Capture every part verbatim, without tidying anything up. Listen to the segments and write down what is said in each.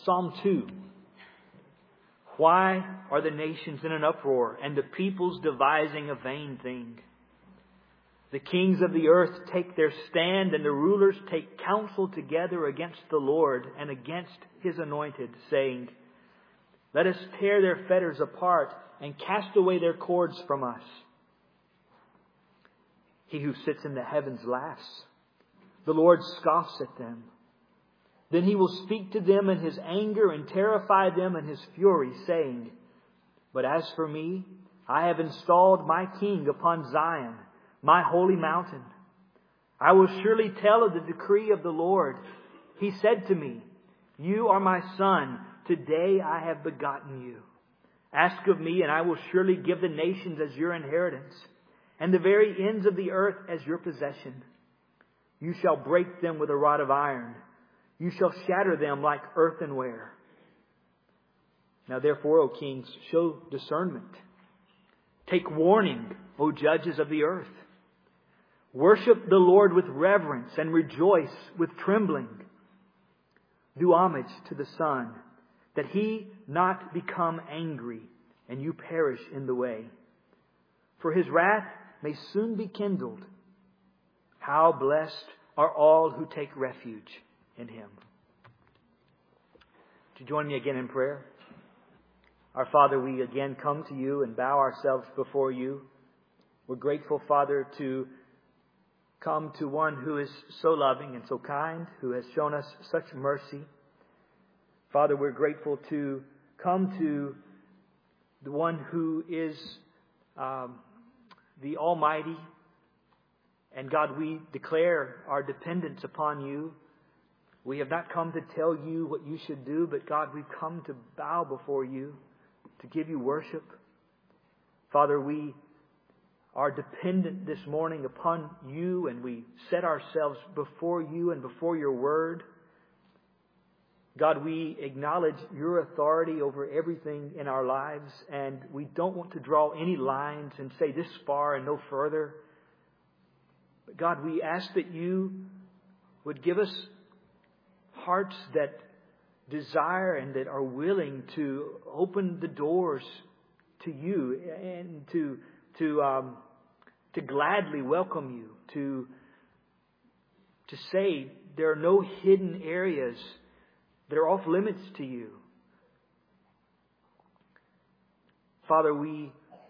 Psalm two. Why are the nations in an uproar, and the peoples devising a vain thing? The kings of the earth take their stand, and the rulers take counsel together against the Lord and against His anointed, saying, Let us tear their fetters apart and cast away their cords from us. He who sits in the heavens laughs. The Lord scoffs at them. Then He will speak to them in His anger and terrify them in His fury, saying, But as for me, I have installed my King upon Zion, my holy mountain. I will surely tell of the decree of the Lord. He said to me, You are my son. Today I have begotten you. Ask of me, and I will surely give the nations as your inheritance, and the very ends of the earth as your possession. You shall break them with a rod of iron. You shall shatter them like earthenware. Now therefore, O kings, show discernment. Take warning, O judges of the earth. Worship the Lord with reverence and rejoice with trembling. Do homage to the Son, that He not become angry and you perish in the way. For His wrath may soon be kindled. How blessed are all who take refuge in Him. Would you join me again in prayer? Our Father, we again come to You and bow ourselves before You. We're grateful, Father, to come to one who is so loving and so kind, who has shown us such mercy. Father, we're grateful to come to the one who is um, the Almighty. And God, we declare our dependence upon You. We have not come to tell You what You should do, but God, we've come to bow before You, to give You worship. Father, we are dependent this morning upon You, and we set ourselves before You and before Your Word. God, we acknowledge Your authority over everything in our lives, and we don't want to draw any lines and say this far and no further. But God, we ask that You would give us hearts that desire and that are willing to open the doors to You and to to um, to gladly welcome You, to to say there are no hidden areas that are off limits to You. Father, we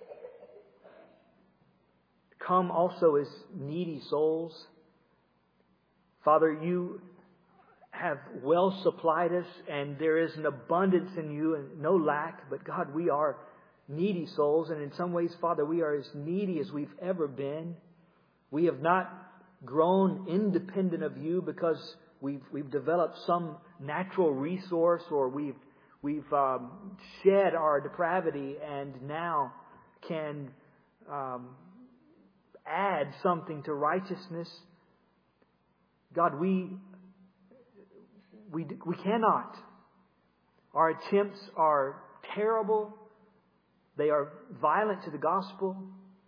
come also as needy souls. Father, You have well supplied us, and there is an abundance in You and no lack. But God, we are needy souls, and in some ways, Father, we are as needy as we've ever been. We have not grown independent of You because we've we've developed some natural resource, or we've we've um, shed our depravity and now can um, add something to righteousness. God, we we we cannot. Our attempts are terrible. They are violent to the gospel.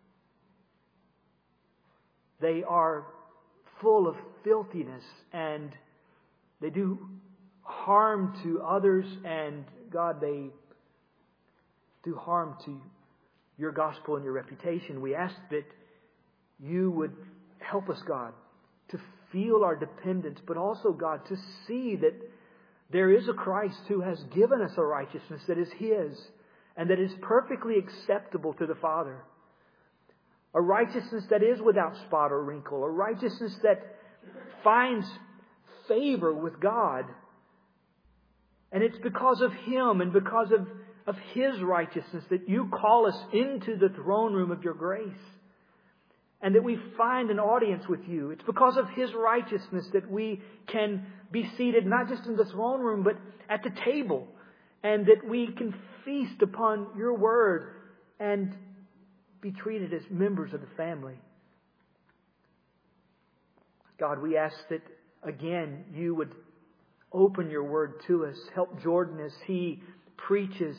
They are full of filthiness, and they do harm to others, and God, they do harm to Your gospel and Your reputation. We ask that You would help us, God, to feel our dependence, but also, God, to see that there is a Christ who has given us a righteousness that is His and that is perfectly acceptable to the Father. A righteousness that is without spot or wrinkle. A righteousness that finds favor with God. And it's because of Him and because of, of His righteousness that You call us into the throne room of Your grace. And that we find an audience with You. It's because of His righteousness that we can be seated not just in the throne room, but at the table. And that we can feast upon Your Word and be treated as members of the family. God, we ask that, again, You would open Your Word to us. Help Jordan as he preaches.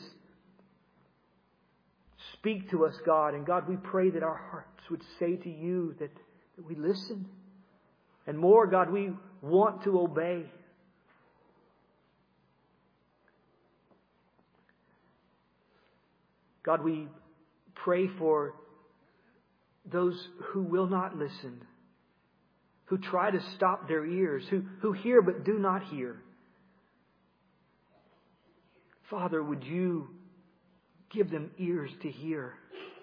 Speak to us, God. And God, we pray that our hearts would say to You that, that we listen. And more, God, we want to obey. God, we pray for those who will not listen, who try to stop their ears, who, who hear but do not hear. Father, would you give them ears to hear?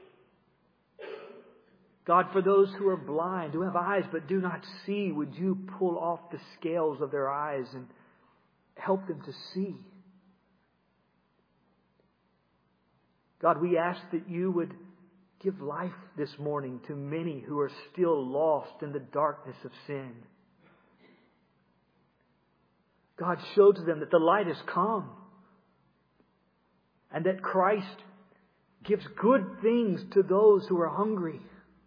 God, for those who are blind, who have eyes but do not see, would you pull off the scales of their eyes and help them to see? God, we ask that you would give life this morning to many who are still lost in the darkness of sin. God, show to them that the light has come and that Christ gives good things to those who are hungry.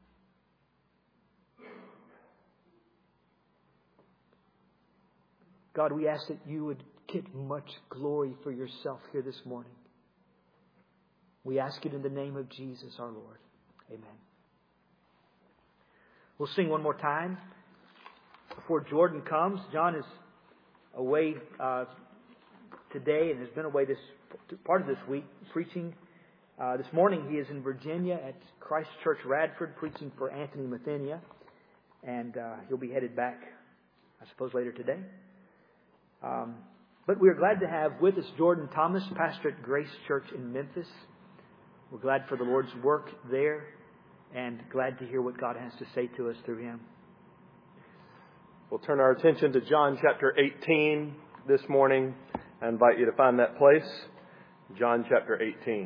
God, we ask that you would get much glory for yourself here this morning. We ask it in the name of Jesus our Lord. Amen. We'll sing one more time before Jordan comes. John is away uh, today and has been away this part of this week preaching. Uh, this morning he is in Virginia at Christ Church Radford preaching for Anthony Mathenia. And uh, he'll be headed back, I suppose, later today. Um, but we are glad to have with us Jordan Thomas, pastor at Grace Church in Memphis. We're glad for the Lord's work there and glad to hear what God has to say to us through him. We'll turn our attention to John chapter eighteen this morning. I invite you to find that place, John chapter eighteen.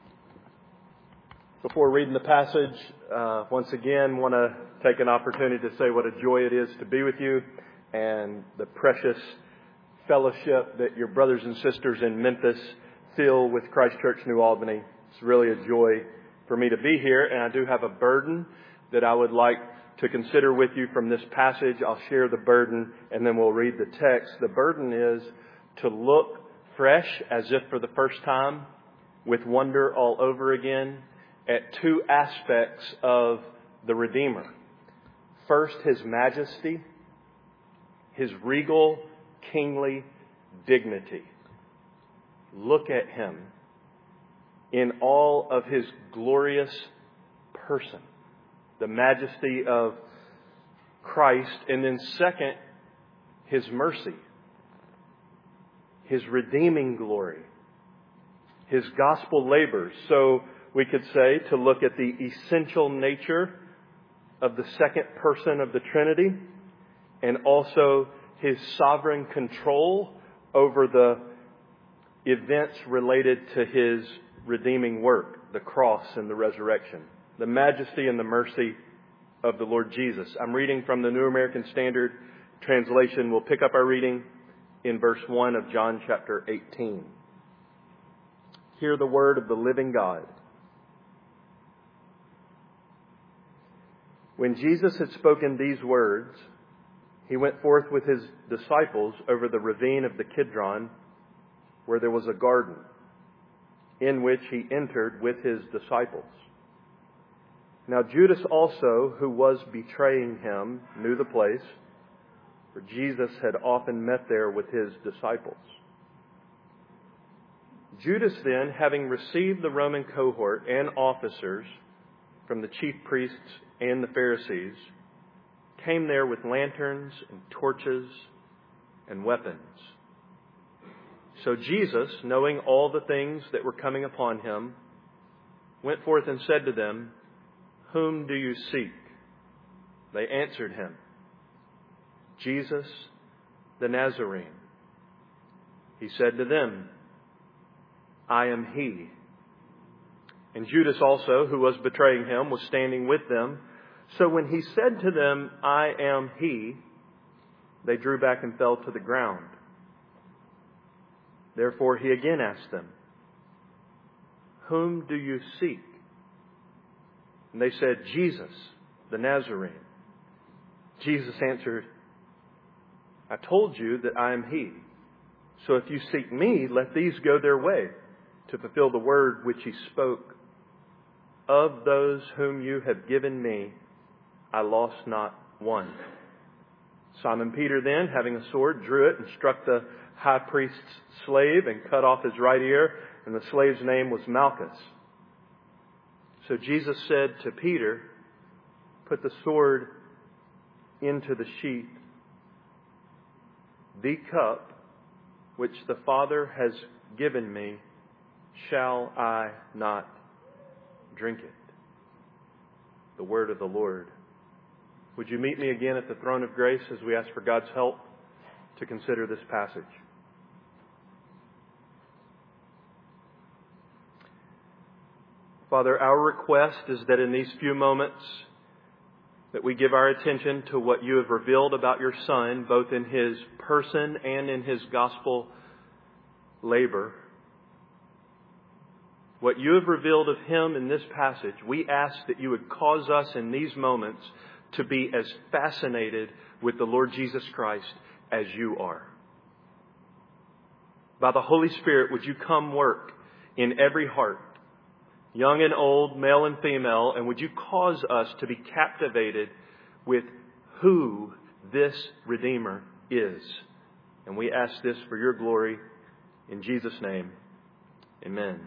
Before reading the passage, uh, once again, want to take an opportunity to say what a joy it is to be with you and the precious fellowship that your brothers and sisters in Memphis feel with Christ Church New Albany. It's really a joy for me to be here, and I do have a burden that I would like to consider with you from this passage. I'll share the burden and then we'll read the text. The burden is to look fresh as if for the first time with wonder all over again at two aspects of the Redeemer. First, his majesty, his regal, kingly dignity. Look at him in all of his glorious person, the majesty of Christ. And then second, his mercy, his redeeming glory, his gospel labors. So we could say to look at the essential nature of the second person of the Trinity and also his sovereign control over the events related to his redeeming work, the cross and the resurrection, the majesty and the mercy of the Lord Jesus. I'm reading from the New American Standard Translation. We'll pick up our reading in verse one of John chapter eighteen. Hear the word of the living God. When Jesus had spoken these words, he went forth with his disciples over the ravine of the Kidron, where there was a garden, in which he entered with his disciples. Now Judas also, who was betraying him, knew the place, for Jesus had often met there with his disciples. Judas then, having received the Roman cohort and officers from the chief priests and the Pharisees, came there with lanterns and torches and weapons. So Jesus, knowing all the things that were coming upon him, went forth and said to them, "Whom do you seek?" They answered him, "Jesus the Nazarene." He said to them, "I am he." And Judas also, who was betraying him, was standing with them. So when he said to them, "I am he," they drew back and fell to the ground. Therefore he again asked them, "Whom do you seek?" And they said, "Jesus, the Nazarene." Jesus answered, "I told you that I am he. So if you seek me, let these go their way, to fulfill the word which he spoke. Of those whom you have given me, I lost not one." Simon Peter then, having a sword, drew it and struck the high priest's slave and cut off his right ear, and the slave's name was Malchus. So Jesus said to Peter, put the sword into the sheath. The cup which the Father has given me, shall I not drink it? The word of the Lord. Would you meet me again at the throne of grace as we ask for God's help to consider this passage? Father, our request is that in these few moments that we give our attention to what you have revealed about your Son, both in His person and in His gospel labor. What you have revealed of Him in this passage, we ask that you would cause us in these moments to be as fascinated with the Lord Jesus Christ as you are. By the Holy Spirit, would you come work in every heart, young and old, male and female, and would you cause us to be captivated with who this Redeemer is? And we ask this for your glory in Jesus' name. Amen.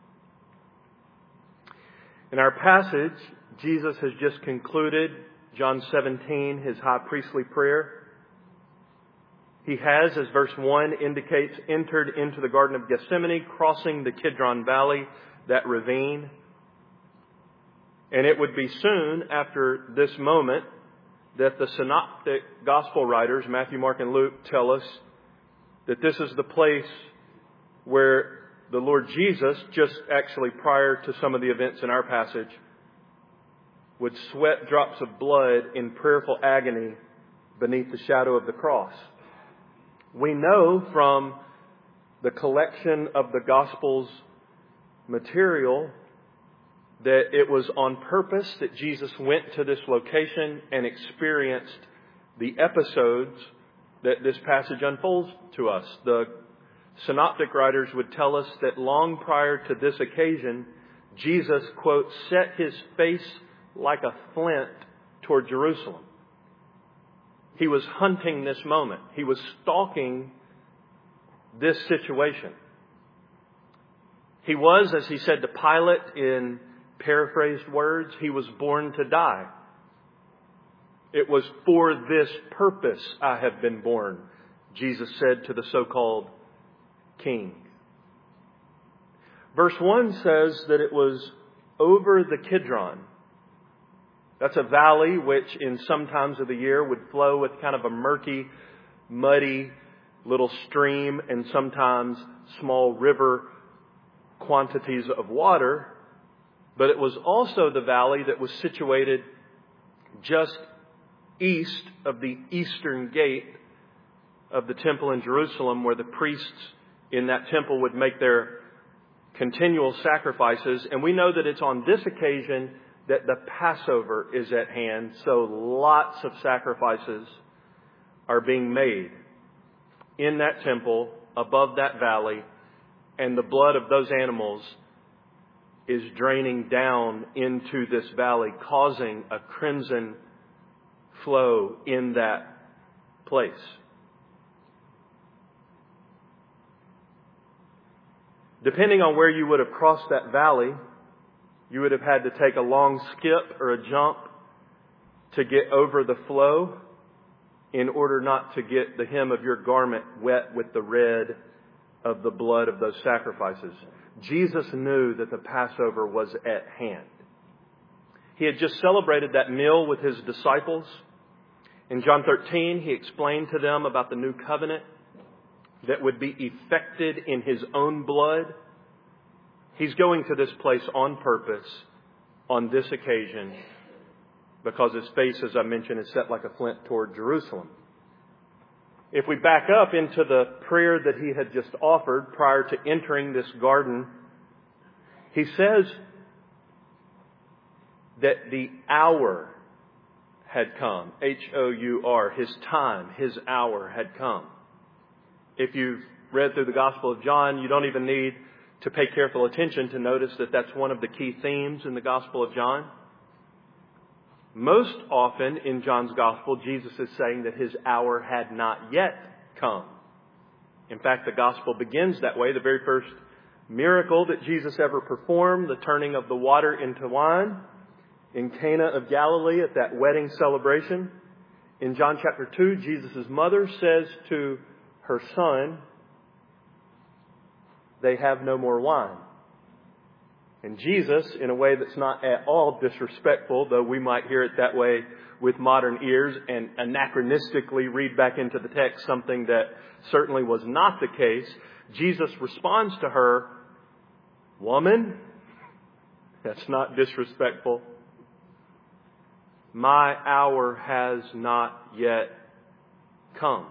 In our passage, Jesus has just concluded John seventeen, His high priestly prayer. He has, as verse one indicates, entered into the Garden of Gethsemane, crossing the Kidron Valley, that ravine. And it would be soon after this moment that the synoptic gospel writers, Matthew, Mark, and Luke, tell us that this is the place where the Lord Jesus, just actually prior to some of the events in our passage, would sweat drops of blood in prayerful agony beneath the shadow of the cross. We know from the collection of the Gospels material that it was on purpose that Jesus went to this location and experienced the episodes that this passage unfolds to us. The synoptic writers would tell us that long prior to this occasion, Jesus, quote, set his face like a flint toward Jerusalem. He was hunting this moment. He was stalking this situation. He was, as he said to Pilate in paraphrased words, he was born to die. It was for this purpose I have been born, Jesus said to the so-called king. Verse one says that it was over the Kidron. That's a valley which in some times of the year would flow with kind of a murky, muddy little stream and sometimes small river quantities of water. But it was also the valley that was situated just east of the eastern gate of the temple in Jerusalem, where the priests in that temple would make their continual sacrifices. And we know that it's on this occasion that the Passover is at hand. So lots of sacrifices are being made in that temple above that valley. And the blood of those animals is draining down into this valley, causing a crimson flow in that place. Depending on where you would have crossed that valley, you would have had to take a long skip or a jump to get over the flow in order not to get the hem of your garment wet with the red of the blood of those sacrifices. Jesus knew that the Passover was at hand. He had just celebrated that meal with his disciples. In John thirteen, he explained to them about the new covenant that would be effected in his own blood. He's going to this place on purpose on this occasion because his face, as I mentioned, is set like a flint toward Jerusalem. If we back up into the prayer that he had just offered prior to entering this garden, he says that the hour had come. H O U R. His time, his hour had come. If you've read through the Gospel of John, you don't even need to pay careful attention to notice that that's one of the key themes in the Gospel of John. Most often in John's Gospel, Jesus is saying that his hour had not yet come. In fact, the Gospel begins that way. The very first miracle that Jesus ever performed, the turning of the water into wine in Cana of Galilee at that wedding celebration. In John chapter two, Jesus' mother says to her son, they have no more wine. And Jesus, in a way that's not at all disrespectful, though we might hear it that way with modern ears and anachronistically read back into the text something that certainly was not the case, Jesus responds to her, woman, that's not disrespectful. My hour has not yet come.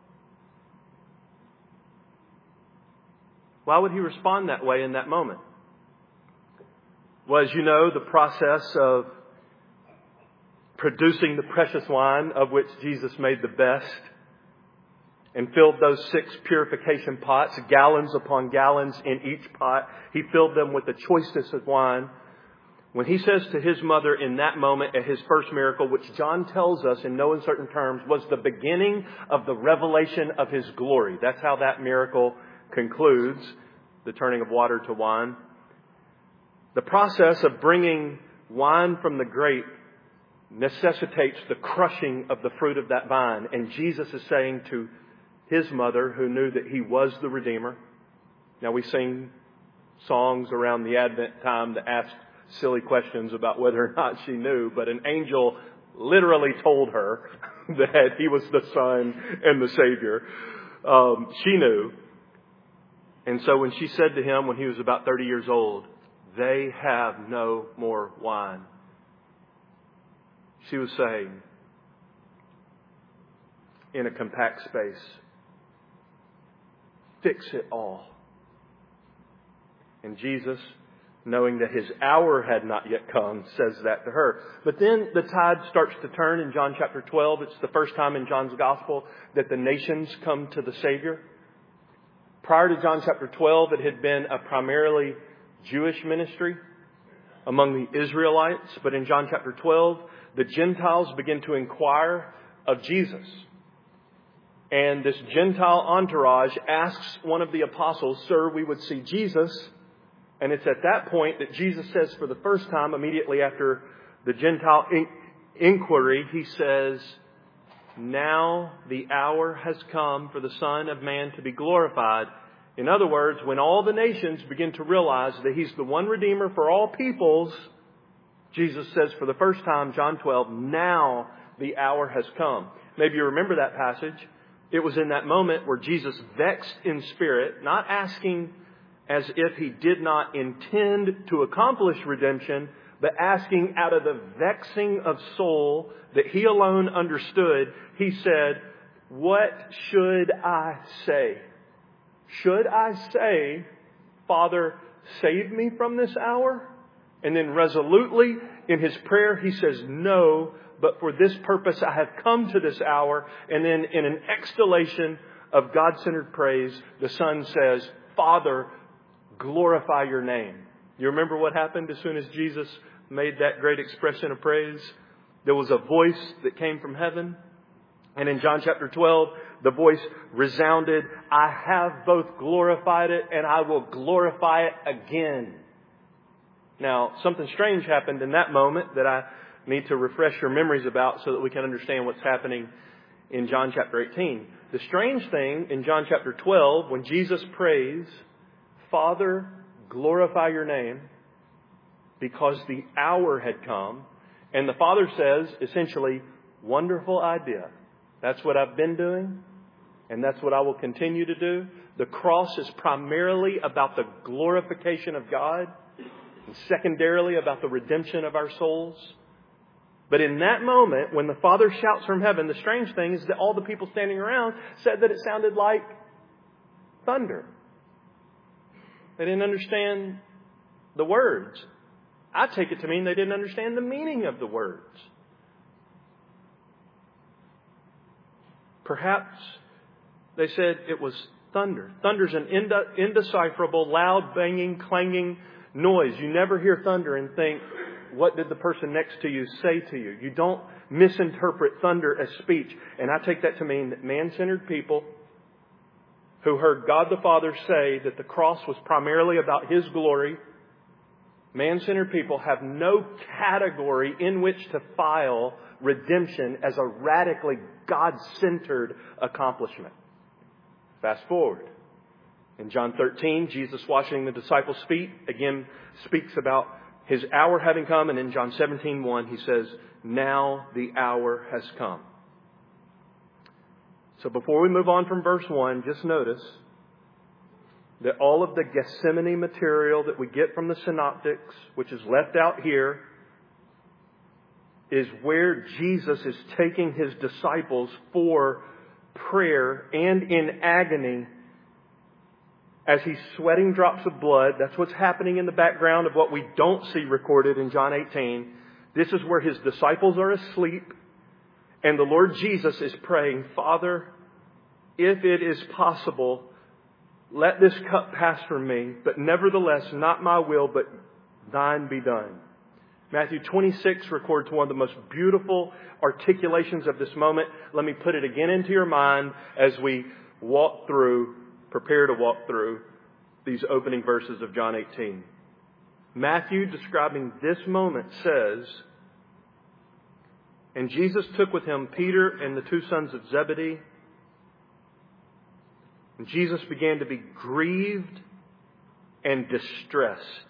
Why would he respond that way in that moment? Well, as you know, the process of producing the precious wine, of which Jesus made the best, and filled those six purification pots, gallons upon gallons in each pot. He filled them with the choicest of wine. When he says to his mother in that moment at his first miracle, which John tells us in no uncertain terms was the beginning of the revelation of his glory. That's how that miracle concludes, the turning of water to wine. The process of bringing wine from the grape necessitates the crushing of the fruit of that vine. And Jesus is saying to his mother, who knew that he was the Redeemer. Now, we sing songs around the Advent time that ask silly questions about whether or not she knew, but an angel literally told her that he was the Son and the Savior. Um, she knew. And so when she said to him when he was about thirty years old, they have no more wine, she was saying, in a compact space, fix it all. And Jesus, knowing that his hour had not yet come, says that to her. But then the tide starts to turn in John chapter twelve. It's the first time in John's gospel that the nations come to the Savior. Prior to John chapter twelve, it had been a primarily Jewish ministry among the Israelites. But in John chapter twelve, the Gentiles begin to inquire of Jesus. And this Gentile entourage asks one of the apostles, "Sir, we would see Jesus." And it's at that point that Jesus says for the first time, immediately after the Gentile in- inquiry, he says, "Now the hour has come for the Son of Man to be glorified." In other words, when all the nations begin to realize that he's the one Redeemer for all peoples, Jesus says for the first time, John twelve, "Now the hour has come." Maybe you remember that passage. It was in that moment where Jesus, vexed in spirit, not asking as if he did not intend to accomplish redemption, but asking out of the vexing of soul that he alone understood, he said, "What should I say? Should I say, 'Father, save me from this hour'?" And then resolutely in his prayer, he says, "No, but for this purpose I have come to this hour." And then in an exhalation of God-centered praise, the Son says, "Father, glorify your name." You remember what happened as soon as Jesus made that great expression of praise? There was a voice that came from heaven. And in John chapter twelve, the voice resounded, "I have both glorified it and I will glorify it again." Now, something strange happened in that moment that I need to refresh your memories about so that we can understand what's happening in John chapter eighteen. The strange thing in John chapter twelve, when Jesus prays, "Father, glorify your name," because the hour had come. And the Father says, essentially, "Wonderful idea. That's what I've been doing, and that's what I will continue to do." The cross is primarily about the glorification of God, and secondarily about the redemption of our souls. But in that moment, when the Father shouts from heaven, the strange thing is that all the people standing around said that it sounded like thunder. They didn't understand the words. I take it to mean they didn't understand the meaning of the words. Perhaps they said it was thunder. Thunder's an indecipherable, loud, banging, clanging noise. You never hear thunder and think, what did the person next to you say to you? You don't misinterpret thunder as speech. And I take that to mean that man-centered people who heard God the Father say that the cross was primarily about His glory, man-centered people have no category in which to file redemption as a radically God-centered accomplishment. Fast forward. In John thirteen, Jesus washing the disciples' feet again speaks about His hour having come. And in John seventeen one, He says, now the hour has come. So before we move on from verse one, just notice that all of the Gethsemane material that we get from the synoptics, which is left out here, is where Jesus is taking His disciples for prayer and in agony as He's sweating drops of blood. That's what's happening in the background of what we don't see recorded in John eighteen. This is where His disciples are asleep. And the Lord Jesus is praying, Father, if it is possible, let this cup pass from me, but nevertheless, not my will, but thine be done. Matthew twenty-six records one of the most beautiful articulations of this moment. Let me put it again into your mind as we walk through, prepare to walk through these opening verses of John eighteen. Matthew, describing this moment, says, and Jesus took with Him Peter and the two sons of Zebedee. And Jesus began to be grieved and distressed.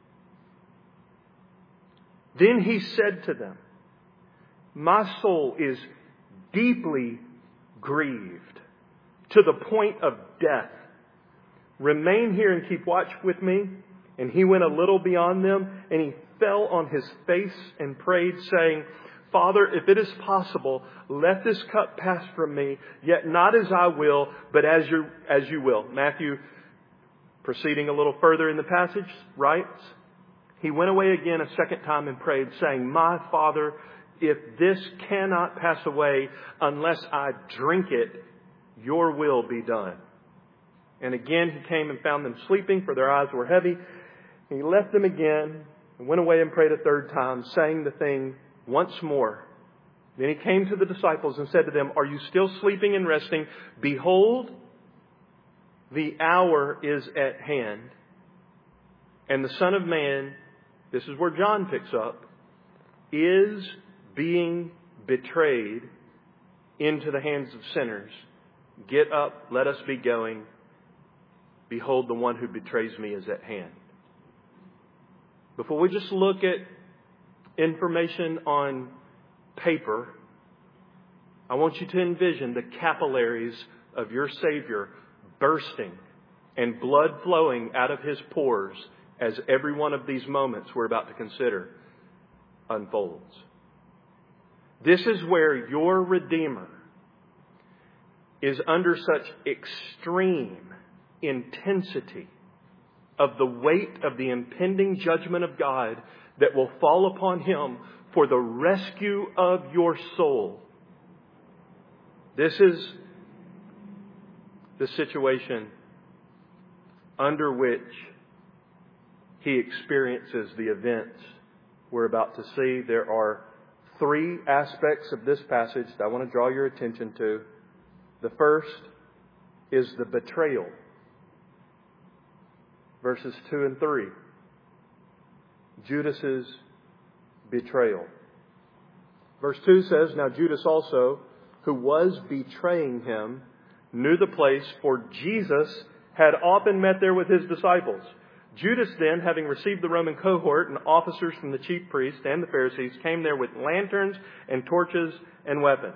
Then He said to them, my soul is deeply grieved to the point of death. Remain here and keep watch with me. And He went a little beyond them, and He fell on His face and prayed, saying, Father, if it is possible, let this cup pass from me, yet not as I will, but as you, as you will. Matthew, proceeding a little further in the passage, writes, He went away again a second time and prayed, saying, my Father, if this cannot pass away unless I drink it, your will be done. And again He came and found them sleeping, for their eyes were heavy. He left them again and went away and prayed a third time, saying the thing once more. Then He came to the disciples and said to them, are you still sleeping and resting? Behold, the hour is at hand. And the Son of Man, this is where John picks up, is being betrayed into the hands of sinners. Get up, let us be going. Behold, the one who betrays me is at hand. Before we just look at information on paper, I want you to envision the capillaries of your Savior bursting and blood flowing out of His pores as every one of these moments we're about to consider unfolds. This is where your Redeemer is under such extreme intensity of the weight of the impending judgment of God that will fall upon Him for the rescue of your soul. This is the situation under which He experiences the events we're about to see. There are three aspects of this passage that I want to draw your attention to. The first is the betrayal. Verses two and three. Judas's betrayal. Verse two says, now Judas also, who was betraying Him, knew the place, for Jesus had often met there with His disciples. Judas then, having received the Roman cohort and officers from the chief priests and the Pharisees, came there with lanterns and torches and weapons.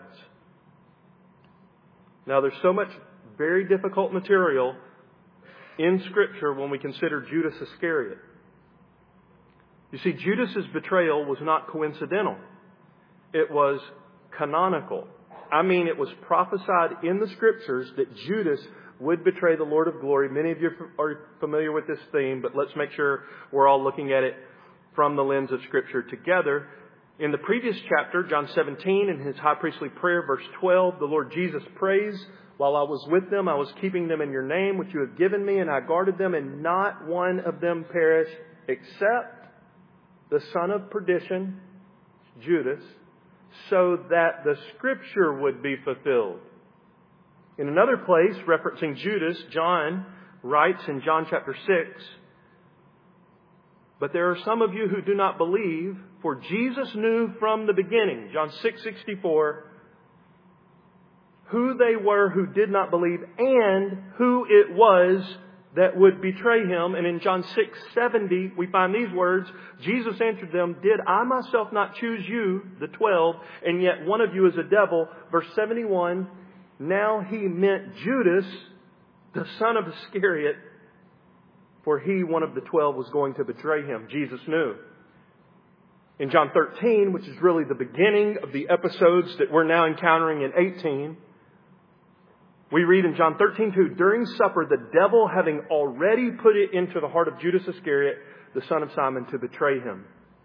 Now there's so much very difficult material in Scripture when we consider Judas Iscariot. You see, Judas's betrayal was not coincidental. It was canonical. I mean, it was prophesied in the Scriptures that Judas would betray the Lord of glory. Many of you are familiar with this theme, but let's make sure we're all looking at it from the lens of Scripture together. In the previous chapter, John seventeen, in His high priestly prayer, verse twelve, the Lord Jesus prays, while I was with them, I was keeping them in your name, which you have given me, and I guarded them, and not one of them perished, except the son of perdition, Judas, so that the Scripture would be fulfilled. In another place, referencing Judas, John writes in John chapter six, "But there are some of you who do not believe, for Jesus knew from the beginning," John six sixty-four, "who they were who did not believe and who it was that would betray him." And in John six seventy, we find these words, "Jesus answered them, 'Did I myself not choose you, the twelve, and yet one of you is a devil?'" Verse seventy-one, "Now he meant Judas, the son of Iscariot, for he, one of the twelve, was going to betray him." Jesus knew. In John thirteen, which is really the beginning of the episodes that we're now encountering in eighteen, we read in John thirteen two, "During supper, the devil having already put it into the heart of Judas Iscariot, the son of Simon, to betray him."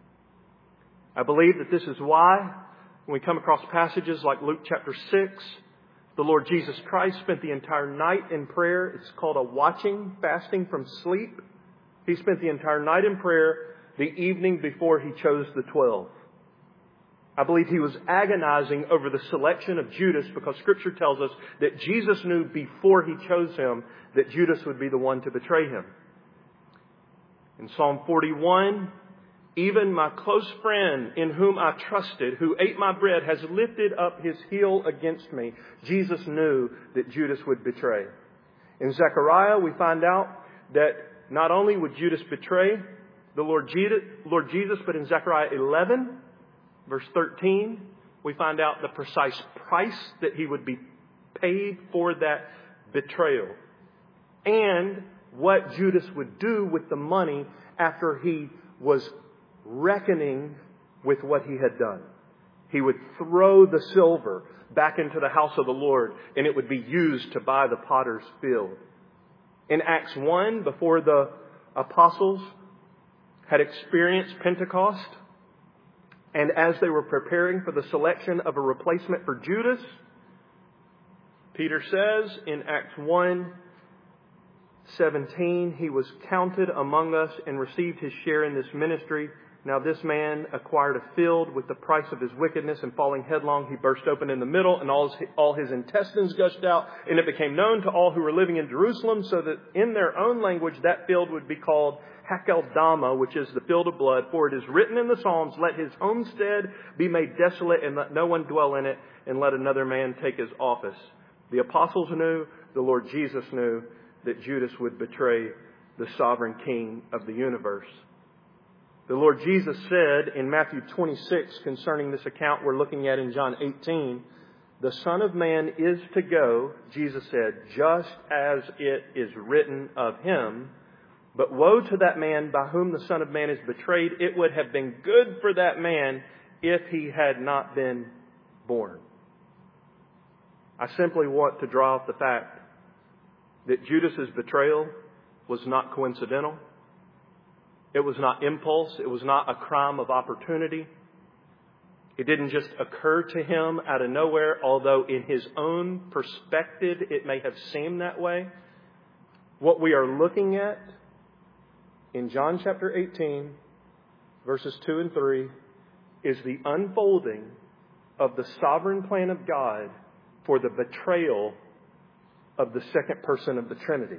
I believe that this is why, when we come across passages like Luke chapter six, the Lord Jesus Christ spent the entire night in prayer. It's called a watching, fasting from sleep. He spent the entire night in prayer the evening before He chose the twelve. I believe He was agonizing over the selection of Judas because Scripture tells us that Jesus knew before He chose him that Judas would be the one to betray Him. In Psalm forty-one, "Even my close friend in whom I trusted, who ate my bread, has lifted up his heel against me." Jesus knew that Judas would betray. In Zechariah, we find out that not only would Judas betray the Lord Jesus, but in Zechariah eleven, verse thirteen, we find out the precise price that he would be paid for that betrayal. And what Judas would do with the money after he was reckoning with what he had done. He would throw the silver back into the house of the Lord, and it would be used to buy the potter's field. In Acts one, before the apostles had experienced Pentecost, and as they were preparing for the selection of a replacement for Judas, Peter says in Acts one seventeen, "He was counted among us and received his share in this ministry. Now this man acquired a field with the price of his wickedness, and falling headlong, he burst open in the middle, and all his, all his intestines gushed out. And it became known to all who were living in Jerusalem, so that in their own language that field would be called Hakeldama, which is the field of blood. For it is written in the Psalms, 'Let his homestead be made desolate, and let no one dwell in it, and let another man take his office.'" The apostles knew, the Lord Jesus knew, that Judas would betray the sovereign King of the universe. The Lord Jesus said in Matthew twenty-six concerning this account we're looking at in John eighteen, "The Son of Man is to go," Jesus said, "just as it is written of him. But woe to that man by whom the Son of Man is betrayed. It would have been good for that man if he had not been born." I simply want to draw out the fact that Judas's betrayal was not coincidental. It was not impulse. It was not a crime of opportunity. It didn't just occur to him out of nowhere, although in his own perspective it may have seemed that way. What we are looking at in John chapter eighteen, verses two and three, is the unfolding of the sovereign plan of God for the betrayal of the second person of the Trinity.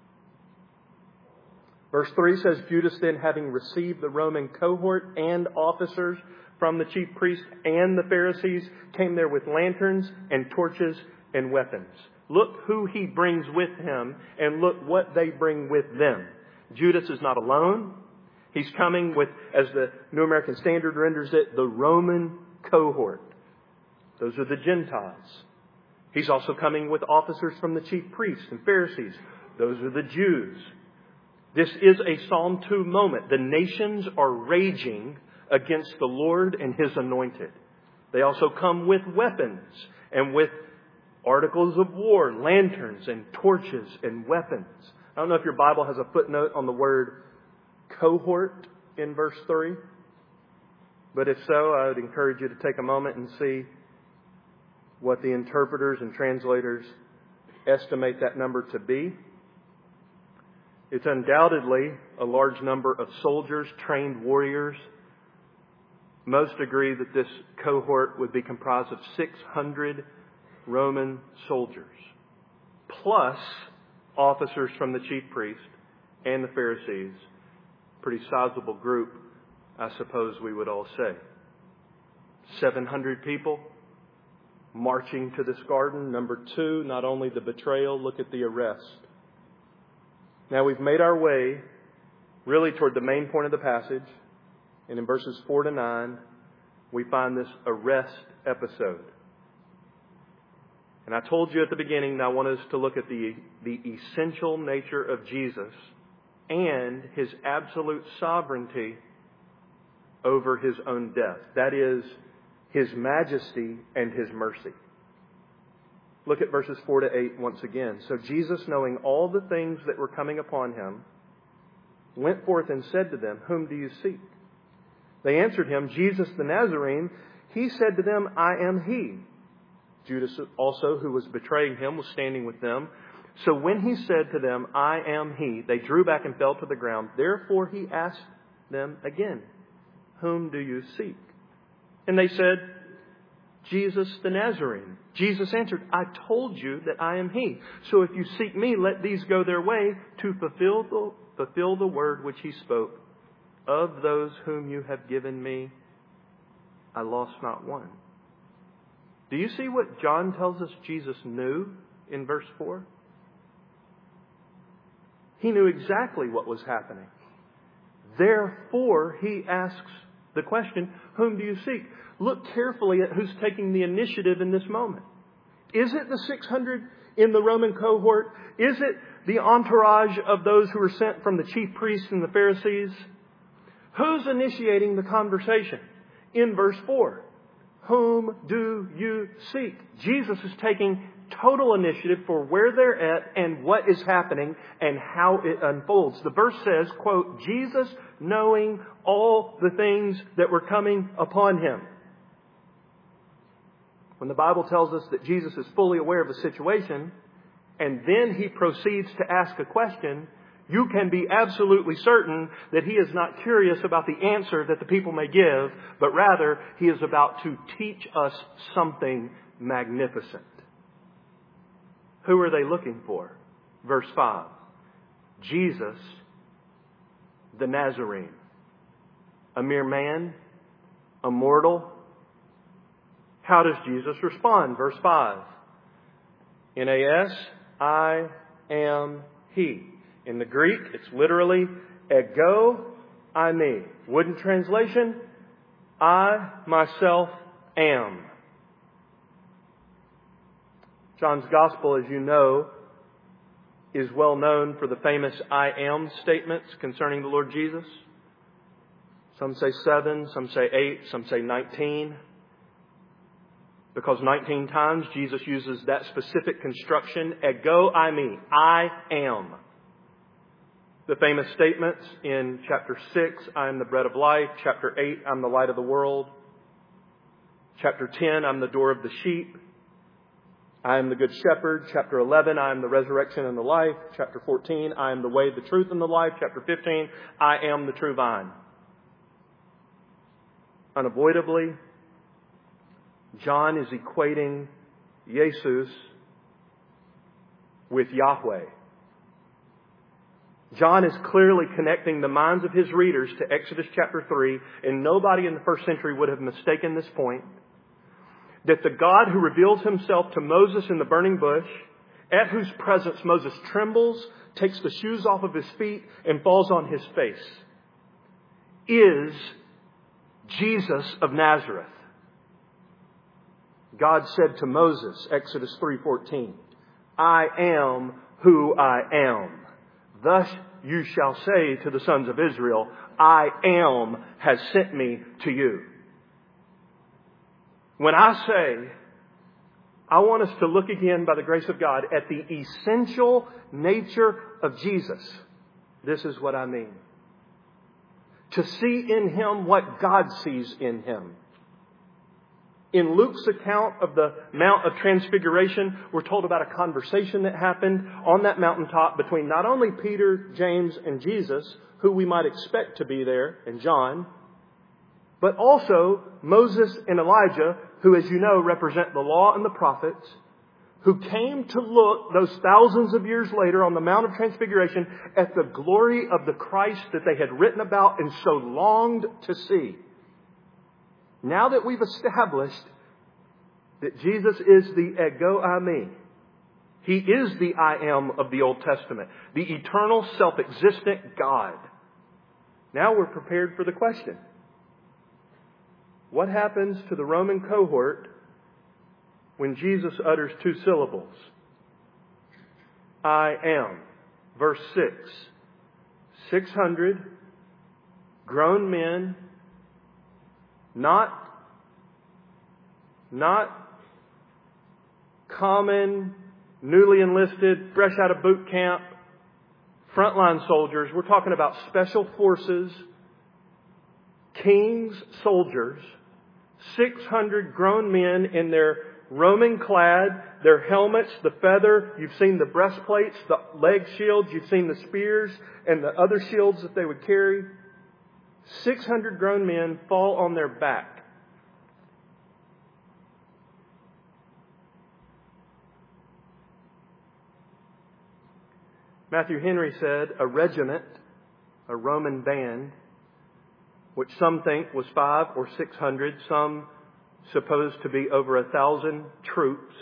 Verse three says, "Judas then, having received the Roman cohort and officers from the chief priests and the Pharisees, came there with lanterns and torches and weapons." Look who he brings with him, and look what they bring with them. Judas is not alone. He's coming with, as the New American Standard renders it, the Roman cohort. Those are the Gentiles. He's also coming with officers from the chief priests and Pharisees. Those are the Jews. This is a Psalm two moment. The nations are raging against the Lord and His anointed. They also come with weapons and with articles of war, lanterns and torches and weapons. I don't know if your Bible has a footnote on the word cohort in verse three. But if so, I would encourage you to take a moment and see what the interpreters and translators estimate that number to be. It's undoubtedly a large number of soldiers, trained warriors. Most agree that this cohort would be comprised of six hundred Roman soldiers. plus officers from the chief priest and the Pharisees. Pretty sizable group, I suppose we would all say. seven hundred people marching to this garden. Number two, not only the betrayal, look at the arrest. Now we've made our way really toward the main point of the passage. And in verses four to nine, we find this arrest episode. And I told you at the beginning that I want us to look at the, the essential nature of Jesus and His absolute sovereignty over His own death. That is, His majesty and His mercy. Look at verses four to eight once again. So Jesus, knowing all the things that were coming upon Him, went forth and said to them, "Whom do you seek?" They answered Him, "Jesus the Nazarene." He said to them, "I am He." Judas also, who was betraying Him, was standing with them. So when He said to them, "I am He," they drew back and fell to the ground. Therefore He asked them again, "Whom do you seek?" And they said, "Jesus the Nazarene." Jesus answered, "I told you that I am He. So if you seek Me, let these go their way to fulfill the, fulfill the word which He spoke. Of those whom you have given Me, I lost not one." Do you see what John tells us Jesus knew in verse four? He knew exactly what was happening. Therefore, He asks the question, "Whom do you seek?" Look carefully at who's taking the initiative in this moment. Is it the six hundred in the Roman cohort? Is it the entourage of those who were sent from the chief priests and the Pharisees? Who's initiating the conversation? In verse four, "Whom do you seek?" Jesus is taking total initiative for where they're at and what is happening and how it unfolds. The verse says, quote, "Jesus knowing all the things that were coming upon Him." When the Bible tells us that Jesus is fully aware of the situation and then He proceeds to ask a question, you can be absolutely certain that He is not curious about the answer that the people may give, but rather He is about to teach us something magnificent. Who are they looking for? Verse five. Jesus the Nazarene. A mere man? A mortal? How does Jesus respond? Verse five. N A S, I am He. In the Greek, it's literally ego eimi. Wooden translation, I myself am. John's Gospel, as you know, is well known for the famous I am statements concerning the Lord Jesus. Some say seven, some say eight, some say nineteen. Because nineteen times Jesus uses that specific construction, ego eimi, I am. The famous statements in chapter six, I am the bread of life. Chapter eight, I'm the light of the world. Chapter ten, I'm the door of the sheep. I am the good shepherd. Chapter eleven, I am the resurrection and the life. Chapter fourteen, I am the way, the truth, and the life. Chapter fifteen, I am the true vine. Unavoidably, John is equating Jesus with Yahweh. John is clearly connecting the minds of his readers to Exodus chapter three, and nobody in the first century would have mistaken this point. That the God who reveals Himself to Moses in the burning bush, at whose presence Moses trembles, takes the shoes off of his feet, and falls on his face, is Jesus of Nazareth. God said to Moses, Exodus three fourteen, I am who I am. Thus you shall say to the sons of Israel, I am has sent me to you. When I say, I want us to look again by the grace of God at the essential nature of Jesus, this is what I mean. To see in Him what God sees in Him. In Luke's account of the Mount of Transfiguration, we're told about a conversation that happened on that mountaintop between not only Peter, James, and Jesus, who we might expect to be there, and John, but also Moses and Elijah, who, as you know, represent the law and the prophets, who came to look those thousands of years later on the Mount of Transfiguration at the glory of the Christ that they had written about and so longed to see. Now that we've established that Jesus is the ego eimi, He is the I am of the Old Testament, the eternal, self-existent God. Now we're prepared for the question. What happens to the Roman cohort when Jesus utters two syllables? I am. Verse six. six hundred grown men, not, not common, newly enlisted, fresh out of boot camp, frontline soldiers. We're talking about special forces, king's soldiers, six hundred grown men in their Roman clad, their helmets, the feather. You've seen the breastplates, the leg shields. You've seen the spears and the other shields that they would carry. six hundred grown men fall on their back. Matthew Henry said, a regiment, a Roman band, which some think was five or six hundred, some supposed to be over a thousand troops.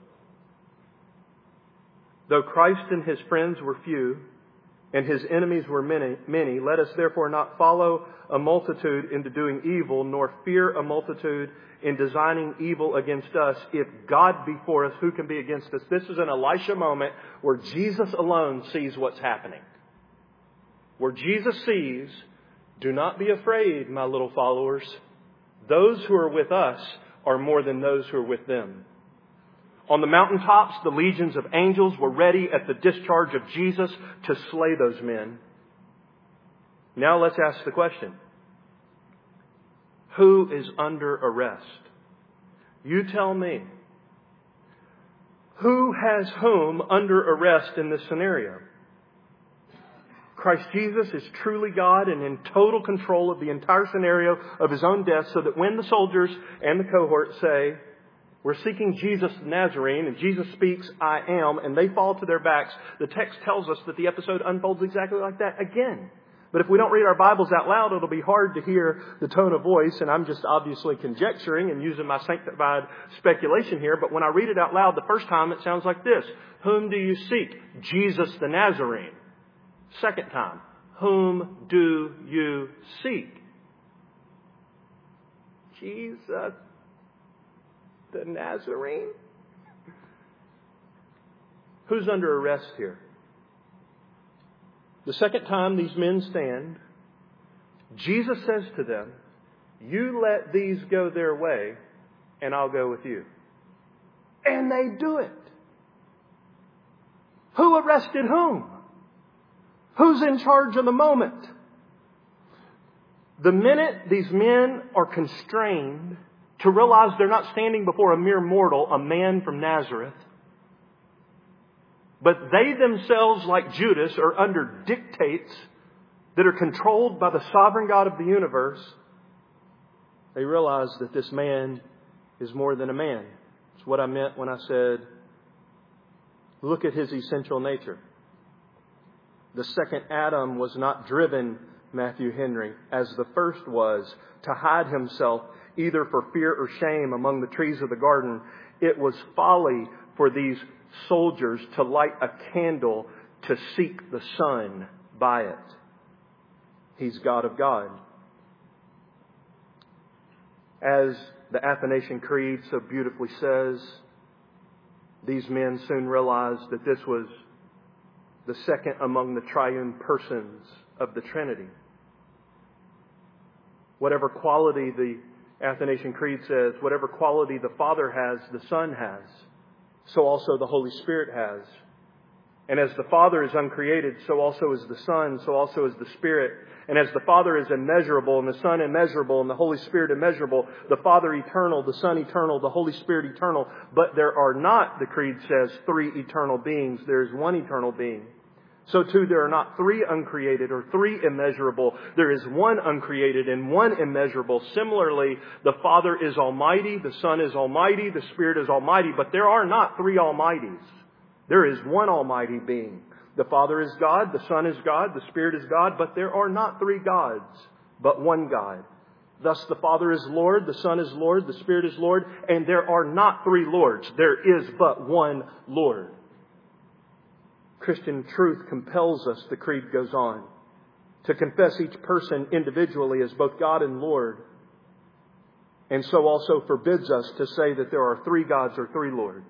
Though Christ and His friends were few, and His enemies were many, many, let us therefore not follow a multitude into doing evil, nor fear a multitude in designing evil against us. If God be for us, who can be against us? This is an Elisha moment where Jesus alone sees what's happening. Where Jesus sees, do not be afraid, my little followers. Those who are with us are more than those who are with them. On the mountaintops, the legions of angels were ready at the discharge of Jesus to slay those men. Now let's ask the question. Who is under arrest? You tell me. Who has whom under arrest in this scenario? Christ Jesus is truly God and in total control of the entire scenario of His own death, so that when the soldiers and the cohort say, we're seeking Jesus the Nazarene, and Jesus speaks, I am, and they fall to their backs, the text tells us that the episode unfolds exactly like that again. But if we don't read our Bibles out loud, it'll be hard to hear the tone of voice, and I'm just obviously conjecturing and using my sanctified speculation here, but when I read it out loud the first time, it sounds like this. Whom do you seek? Jesus the Nazarene. Second time, whom do you seek? Jesus the Nazarene? Who's under arrest here? The second time these men stand, Jesus says to them, you let these go their way, and I'll go with you. And they do it. Who arrested whom? Who's in charge of the moment? The minute these men are constrained to realize they're not standing before a mere mortal, a man from Nazareth, but they themselves, like Judas, are under dictates that are controlled by the sovereign God of the universe, they realize that this man is more than a man. It's what I meant when I said, look at his essential nature. The second Adam was not driven, Matthew Henry, as the first was, to hide himself either for fear or shame among the trees of the garden. It was folly for these soldiers to light a candle to seek the sun by it. He's God of God. As the Athanasian Creed so beautifully says, these men soon realized that this was the second among the triune persons of the Trinity. Whatever quality the Athanasian Creed says, whatever quality the Father has, the Son has, so also the Holy Spirit has. And as the Father is uncreated, so also is the Son, so also is the Spirit. And as the Father is immeasurable, and the Son immeasurable, and the Holy Spirit immeasurable, the Father eternal, the Son eternal, the Holy Spirit eternal. But there are not, the Creed says, three eternal beings. There is one eternal being. So too there are not three uncreated or three immeasurable. There is one uncreated and one immeasurable. Similarly, the Father is almighty, the Son is almighty, the Spirit is almighty, but there are not three almighties. There is one almighty being. The Father is God, the Son is God, the Spirit is God, but there are not three gods, but one God. Thus the Father is Lord, the Son is Lord, the Spirit is Lord, and there are not three Lords. There is but one Lord. Christian truth compels us, the creed goes on, to confess each person individually as both God and Lord, and so also forbids us to say that there are three gods or three Lords.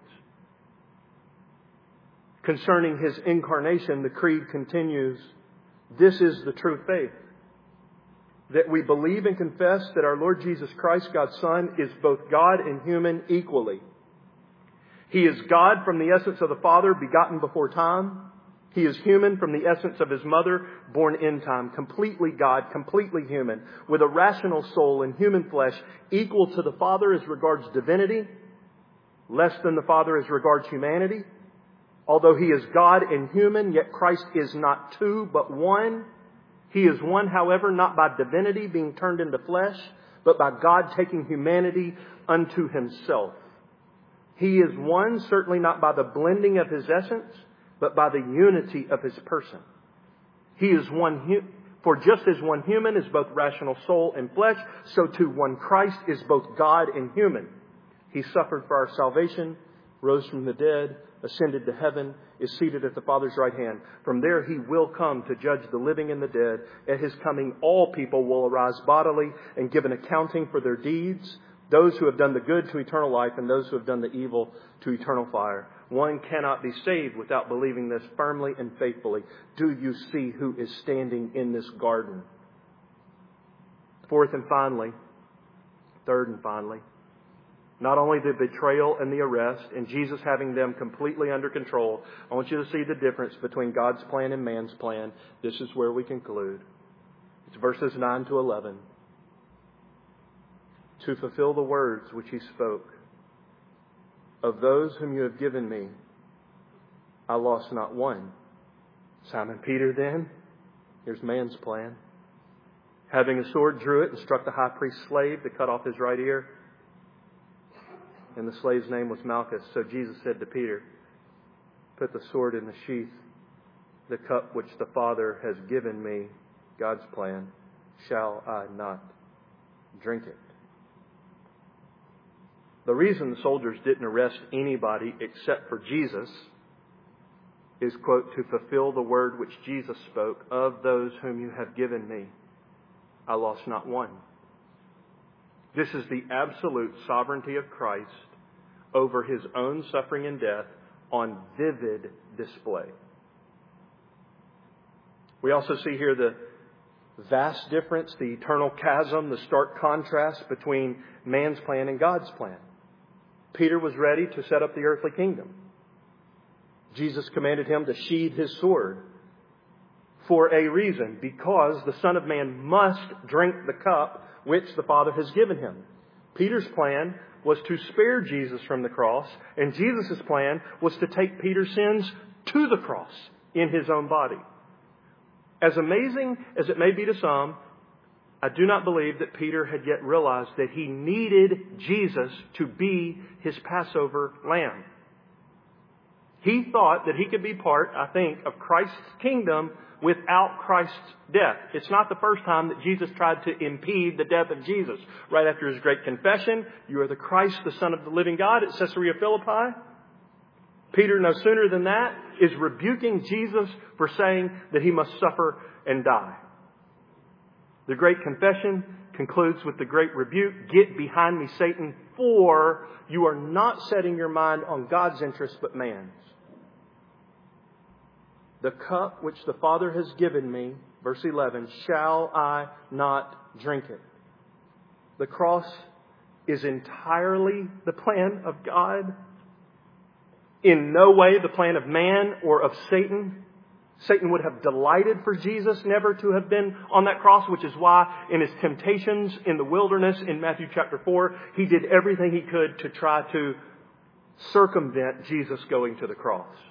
Concerning His incarnation, the creed continues, this is the true faith, that we believe and confess that our Lord Jesus Christ, God's Son, is both God and human equally. He is God from the essence of the Father, begotten before time. He is human from the essence of His mother, born in time. Completely God, completely human, with a rational soul and human flesh, equal to the Father as regards divinity, less than the Father as regards humanity. Although He is God and human, yet Christ is not two, but one. He is one, however, not by divinity being turned into flesh, but by God taking humanity unto Himself. He is one, certainly not by the blending of His essence, but by the unity of His person. He is one, for just as one human is both rational soul and flesh, so too one Christ is both God and human. He suffered for our salvation, rose from the dead, ascended to heaven, is seated at the Father's right hand. From there He will come to judge the living and the dead. At His coming, all people will arise bodily and give an accounting for their deeds. Those who have done the good to eternal life and those who have done the evil to eternal fire. One cannot be saved without believing this firmly and faithfully. Do you see who is standing in this garden? Fourth and finally, third and finally, not only the betrayal and the arrest and Jesus having them completely under control, I want you to see the difference between God's plan and man's plan. This is where we conclude. It's verses nine to eleven. To fulfill the words which He spoke, of those whom you have given me, I lost not one. Simon Peter then, here's man's plan. Having a sword, drew it and struck the high priest's slave to cut off his right ear. And the slave's name was Malchus. So Jesus said to Peter, put the sword in the sheath. The cup which the Father has given me, God's plan, shall I not drink it? The reason the soldiers didn't arrest anybody except for Jesus is, quote, to fulfill the word which Jesus spoke, of those whom you have given me, I lost not one. This is the absolute sovereignty of Christ over His own suffering and death on vivid display. We also see here the vast difference, the eternal chasm, the stark contrast between man's plan and God's plan. Peter was ready to set up the earthly kingdom. Jesus commanded him to sheathe his sword for a reason, because the Son of Man must drink the cup which the Father has given him. Peter's plan was to spare Jesus from the cross, and Jesus' plan was to take Peter's sins to the cross in His own body. As amazing as it may be to some, I do not believe that Peter had yet realized that he needed Jesus to be his Passover lamb. He thought that he could be part, I think, of Christ's kingdom without Christ's death. It's not the first time that Jesus tried to impede the death of Jesus. Right after His great confession, you are the Christ, the Son of the living God, at Caesarea Philippi. Peter, no sooner than that, is rebuking Jesus for saying that He must suffer and die. The great confession concludes with the great rebuke, get behind me, Satan, for you are not setting your mind on God's interest but man's. The cup which the Father has given me, verse eleven, shall I not drink it? The cross is entirely the plan of God. In no way the plan of man or of Satan. Satan would have delighted for Jesus never to have been on that cross, which is why in His temptations in the wilderness in Matthew chapter four, He did everything He could to try to circumvent Jesus going to the cross.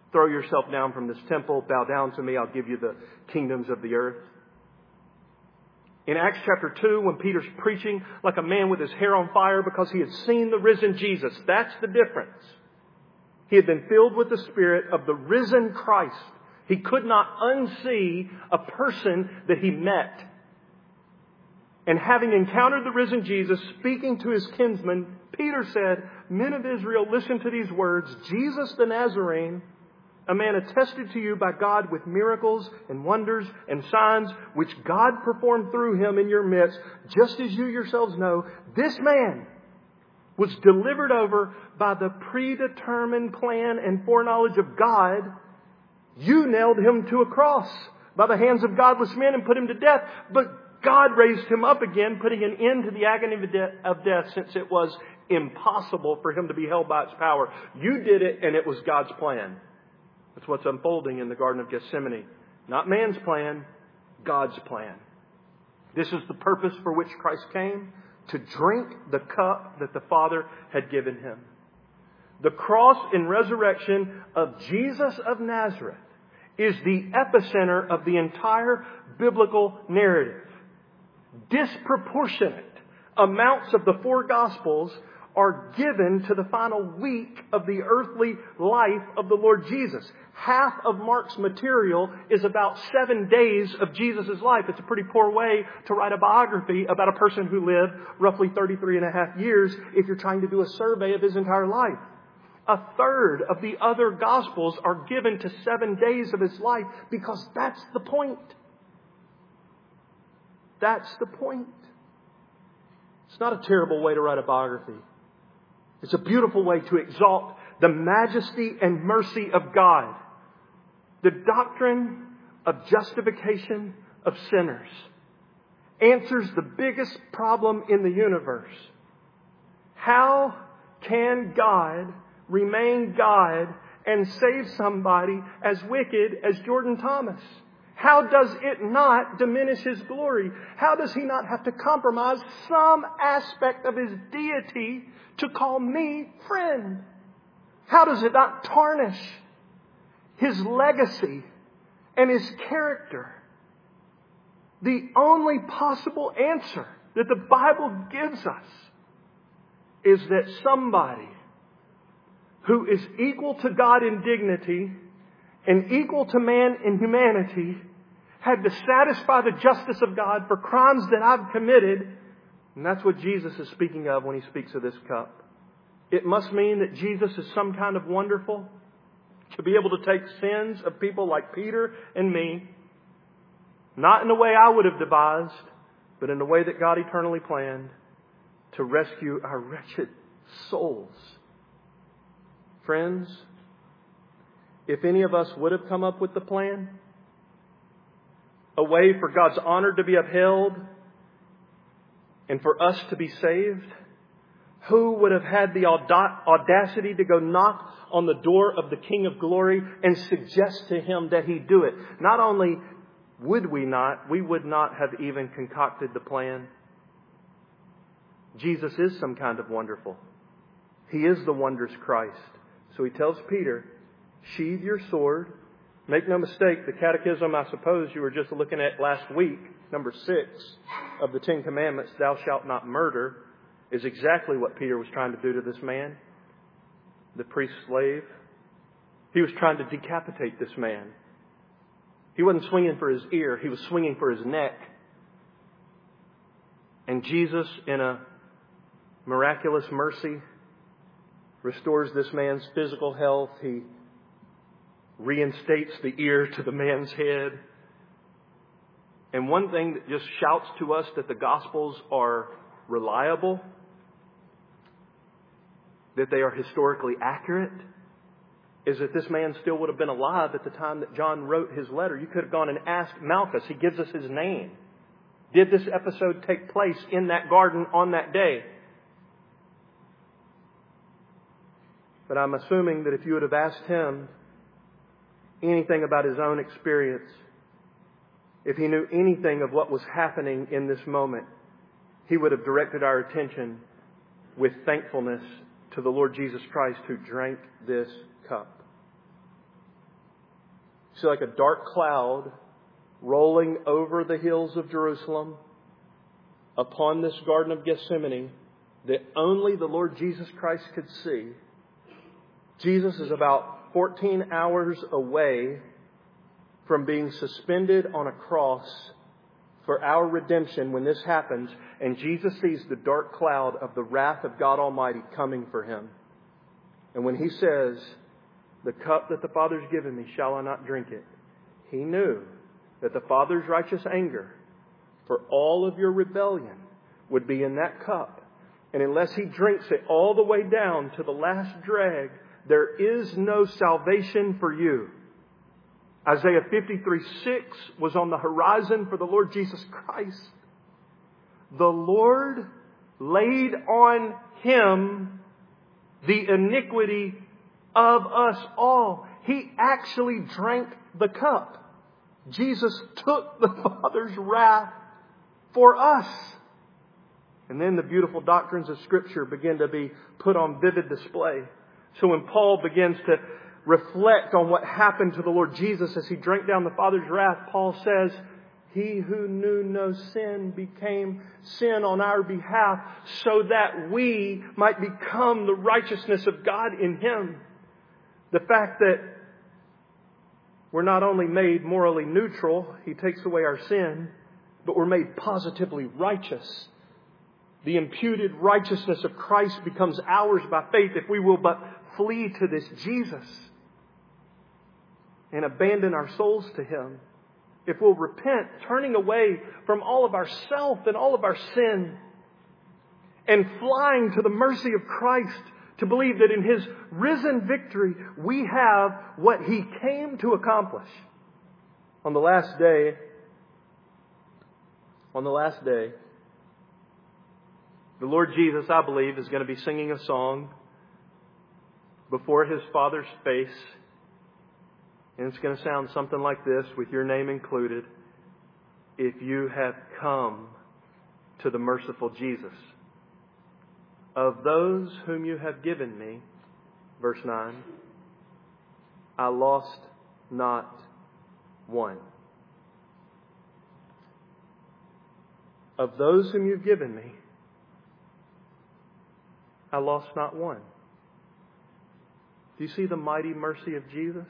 Throw yourself down from this temple. Bow down to me. I'll give you the kingdoms of the earth. In Acts chapter two, when Peter's preaching like a man with his hair on fire because he had seen the risen Jesus, that's the difference. He had been filled with the Spirit of the risen Christ. He could not unsee a person that he met. And having encountered the risen Jesus, speaking to his kinsmen, Peter said, "Men of Israel, listen to these words. Jesus the Nazarene, a man attested to you by God with miracles and wonders and signs, which God performed through him in your midst, just as you yourselves know, this man was delivered over by the predetermined plan and foreknowledge of God. You nailed him to a cross by the hands of godless men and put him to death. But God raised him up again, putting an end to the agony of de- of death, since it was impossible for him to be held by its power. You did it, and it was God's plan." That's what's unfolding in the Garden of Gethsemane. Not man's plan, God's plan. This is the purpose for which Christ came, to drink the cup that the Father had given him. The cross and resurrection of Jesus of Nazareth is the epicenter of the entire biblical narrative. Disproportionate amounts of the four Gospels are given to the final week of the earthly life of the Lord Jesus. Half of Mark's material is about seven days of Jesus' life. It's a pretty poor way to write a biography about a person who lived roughly thirty-three and a half years if you're trying to do a survey of his entire life. A third of the other Gospels are given to seven days of his life because that's the point. That's the point. It's not a terrible way to write a biography. It's a beautiful way to exalt the majesty and mercy of God. The doctrine of justification of sinners answers the biggest problem in the universe. How can God remain God and save somebody as wicked as Jordan Thomas? How does it not diminish His glory? How does He not have to compromise some aspect of His deity to call me friend? How does it not tarnish His legacy and His character? The only possible answer that the Bible gives us is that somebody who is equal to God in dignity and equal to man in humanity had to satisfy the justice of God for crimes that I've committed. And that's what Jesus is speaking of when He speaks of this cup. It must mean that Jesus is some kind of wonderful to be able to take sins of people like Peter and me, not in the way I would have devised, but in the way that God eternally planned, to rescue our wretched souls. Friends, if any of us would have come up with the plan, a way for God's honor to be upheld and for us to be saved, who would have had the audacity to go knock on the door of the King of Glory and suggest to Him that He do it? Not only would we not, we would not have even concocted the plan. Jesus is some kind of wonderful. He is the wondrous Christ. So He tells Peter, sheathe your sword. Make no mistake, the catechism I suppose you were just looking at last week, number six of the Ten Commandments, thou shalt not murder, is exactly what Peter was trying to do to this man, the priest's slave. He was trying to decapitate this man. He wasn't swinging for his ear, he was swinging for his neck. And Jesus, in a miraculous mercy, restores this man's physical health. He reinstates the ear to the man's head. And one thing that just shouts to us that the Gospels are reliable, that they are historically accurate, is that this man still would have been alive at the time that John wrote his letter. You could have gone and asked Malchus. He gives us his name. Did this episode take place in that garden on that day? But I'm assuming that if you would have asked him anything about his own experience, if he knew anything of what was happening in this moment, he would have directed our attention with thankfulness to the Lord Jesus Christ who drank this cup. see like a dark cloud rolling over the hills of Jerusalem upon this Garden of Gethsemane that only the Lord Jesus Christ could see. Jesus is about fourteen hours away from being suspended on a cross for our redemption when this happens, and Jesus sees the dark cloud of the wrath of God Almighty coming for Him. And when He says, "The cup that the Father's given me, shall I not drink it?" He knew that the Father's righteous anger for all of your rebellion would be in that cup. And unless He drinks it all the way down to the last drag, there is no salvation for you. Isaiah fifty-three six was on the horizon for the Lord Jesus Christ. The Lord laid on Him the iniquity of us all. He actually drank the cup. Jesus took the Father's wrath for us. And then the beautiful doctrines of Scripture begin to be put on vivid display. So when Paul begins to reflect on what happened to the Lord Jesus as He drank down the Father's wrath, Paul says, He who knew no sin became sin on our behalf so that we might become the righteousness of God in Him. The fact that we're not only made morally neutral, He takes away our sin, but we're made positively righteous. The imputed righteousness of Christ becomes ours by faith if we will but flee to this Jesus and abandon our souls to Him. If we'll repent, turning away from all of our self and all of our sin and flying to the mercy of Christ to believe that in His risen victory we have what He came to accomplish. On the last day, on the last day, the Lord Jesus, I believe, is going to be singing a song before His Father's face. And it's going to sound something like this, with your name included. If you have come to the merciful Jesus, of those whom you have given me, verse nine, I lost not one. Of those whom you've given me, I lost not one. Do you see the mighty mercy of Jesus?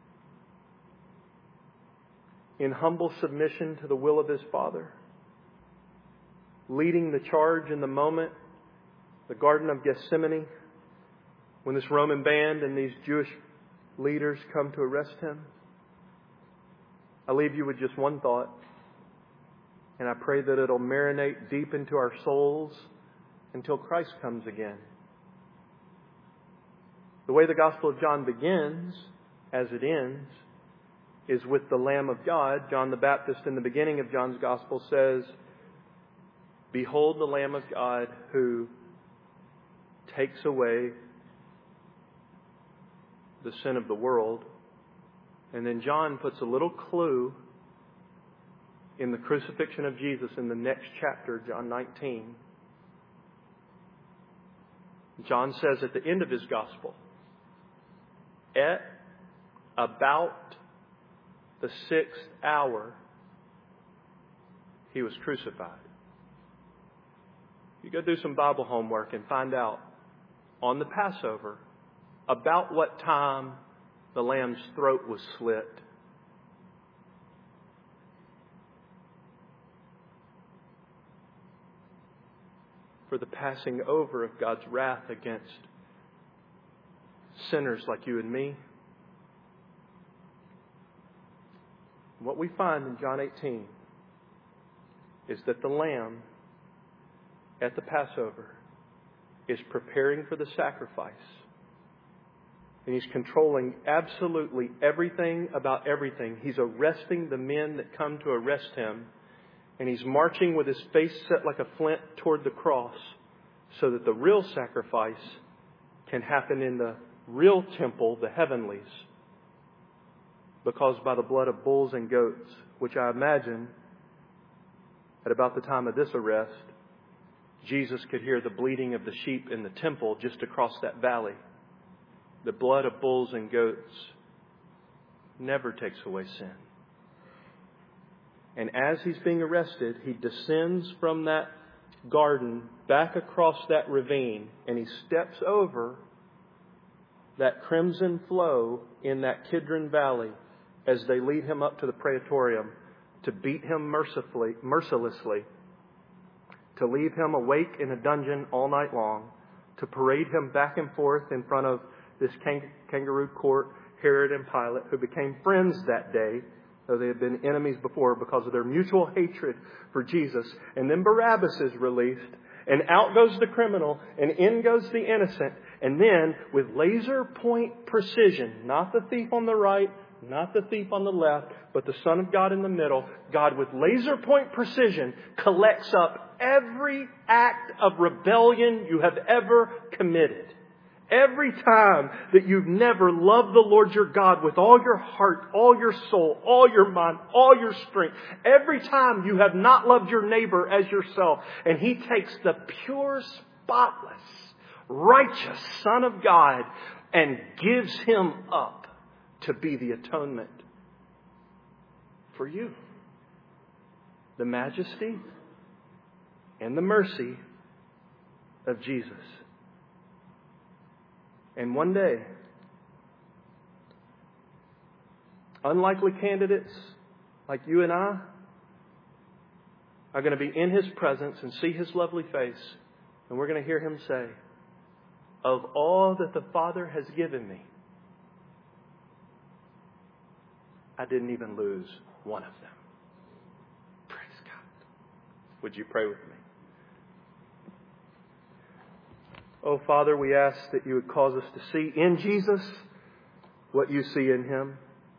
In humble submission to the will of His Father, leading the charge in the moment, the Garden of Gethsemane, when this Roman band and these Jewish leaders come to arrest Him. I leave you with just one thought, and I pray that it'll marinate deep into our souls until Christ comes again. The way the Gospel of John begins, as it ends, is with the Lamb of God. John the Baptist in the beginning of John's Gospel says, "Behold the Lamb of God who takes away the sin of the world." And then John puts a little clue in the crucifixion of Jesus in the next chapter, John nineteen. John says at the end of his Gospel, at about the sixth hour, He was crucified. You go do some Bible homework and find out on the Passover about what time the lamb's throat was slit. For the passing over of God's wrath against sinners like you and me. What we find in John eighteen is that the Lamb at the Passover is preparing for the sacrifice. And He's controlling absolutely everything about everything. He's arresting the men that come to arrest Him. And He's marching with His face set like a flint toward the cross so that the real sacrifice can happen in the real temple, the heavenlies. Because by the blood of bulls and goats, which I imagine at about the time of this arrest, Jesus could hear the bleating of the sheep in the temple just across that valley. The blood of bulls and goats never takes away sin. And as he's being arrested, he descends from that garden back across that ravine, and he steps over that crimson flow in that Kidron Valley as they lead him up to the praetorium to beat him mercifully, mercilessly, to leave him awake in a dungeon all night long, to parade him back and forth in front of this kang- kangaroo court, Herod and Pilate, who became friends that day, though they had been enemies before because of their mutual hatred for Jesus. And then Barabbas is released, and out goes the criminal, and in goes the innocent. And then, with laser point precision, not the thief on the right, not the thief on the left, but the Son of God in the middle, God with laser point precision collects up every act of rebellion you have ever committed. Every time that you've never loved the Lord your God with all your heart, all your soul, all your mind, all your strength. Every time you have not loved your neighbor as yourself. And He takes the pure, spotless, righteous Son of God and gives Him up to be the atonement for you. The majesty and the mercy of Jesus. And one day, unlikely candidates like you and I are going to be in His presence and see His lovely face. And we're going to hear Him say, "Of all that the Father has given me, I didn't even lose one of them." Praise God. Would you pray with me? Oh, Father, we ask that you would cause us to see in Jesus what you see in Him.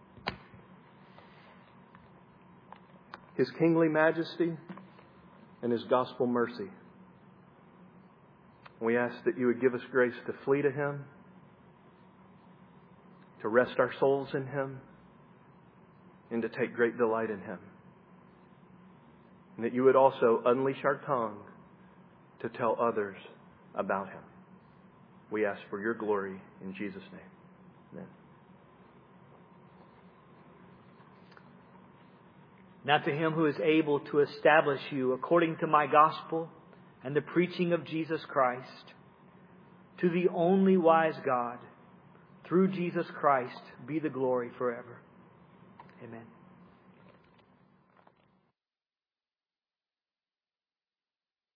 His kingly majesty and His gospel mercy. We ask that you would give us grace to flee to Him, to rest our souls in Him, and to take great delight in Him. And that you would also unleash our tongue to tell others about Him. We ask for your glory in Jesus' name. Amen. Now to Him who is able to establish you according to my gospel and the preaching of Jesus Christ, to the only wise God, through Jesus Christ, be the glory forever. Amen.